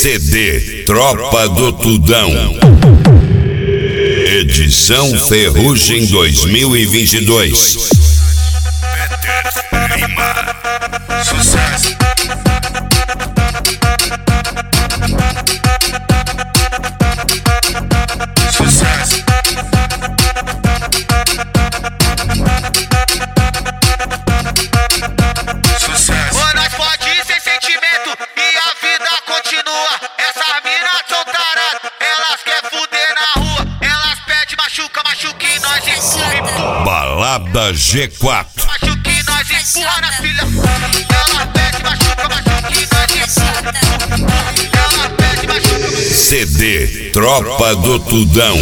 CD Tropa do Tudão. Edição Ferrugem 2022. Peter Lima. Sucesso. Sucesso. Sucesso. Ô, nós pode ir sem sentimento e a vida continua. Essas minas são taradas, elas querem fuder na rua. Elas pedem machuca e nós empurra. Balada G4. Machuca e nós empurra na filha. Elas pedem machuca e nós empurra. Elas pedem machuca. CD Tropa do Tudão.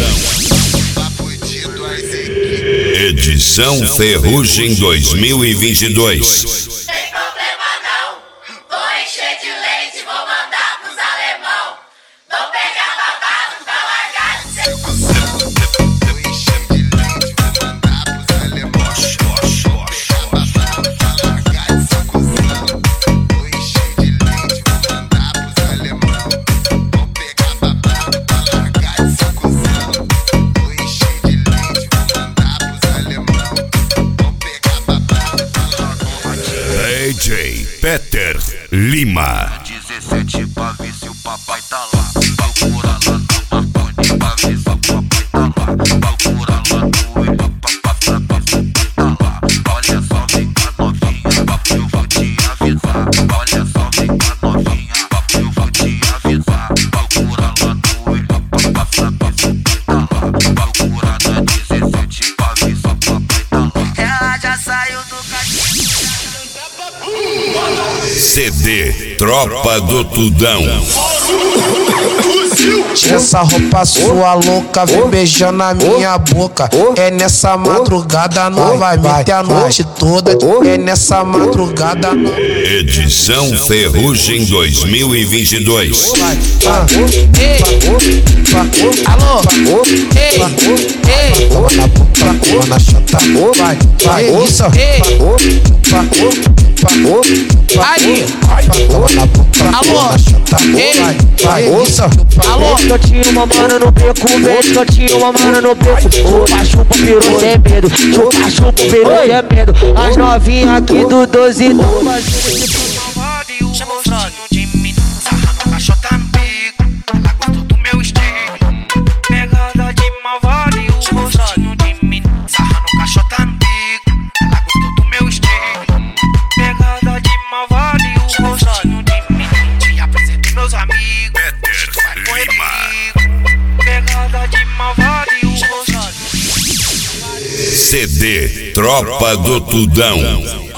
Edição Ferrugem 2022. Tem problema não, vou encher de leite, vou mandar pros alemão. Vou pegar babado pra largar de ser cuzão. Vou encher de leite, vou mandar pros alemão. Vou pegar babado pra largar de ser cuzão. Vou encher de leite, vou mandar pros alemão. Vou pegar babado pra largar de ser cuzão. Vou encher de leite, vou mandar pros alemão. Vou pegar babado pra largar de ser cuzão. DJ Peter Lima. 17 pra ver se o papai tá lá. Procura lá no Marconi pra ver se o papai tá lá. Procura lá no Oi pra tá lá. Olha só, vem cá novinha, papo eu vou te avisar. Olha só, vem cá novinha, papo eu vou te avisar. Procura lá no Oi pra tá lá. Procura na 17 pra ver se o papai tá lá. Ela já saiu do cachorro. CD Tropa do Tudão. Essa roupa sua louca vem beijando a minha boca. É nessa madrugada novamente a noite toda. É nessa madrugada. Edição Ferrugem 2022. Alô, ei, ei, na chata, vai, isso, aí, alô, ei, vai, isso, alô, Totinho mamando no beco, vem, totinho mamando no beco. Chupa peru sem medo, chupa peru sem medo. As novinhas aqui do 12 Chama o rostinho de mim, sarra no caixota no bico. Ela gostou do meu estilo, pegada de malvado. E o rostinho de mim, sarra no caixota no bico. Ela gostou do meu estilo, pegada de malvado. E o rostinho de mim, te apresento meus amigos. Peter Vai correr Lima. perigo, pegada de malvado. E o rostinho. CD Tropa do Tudão.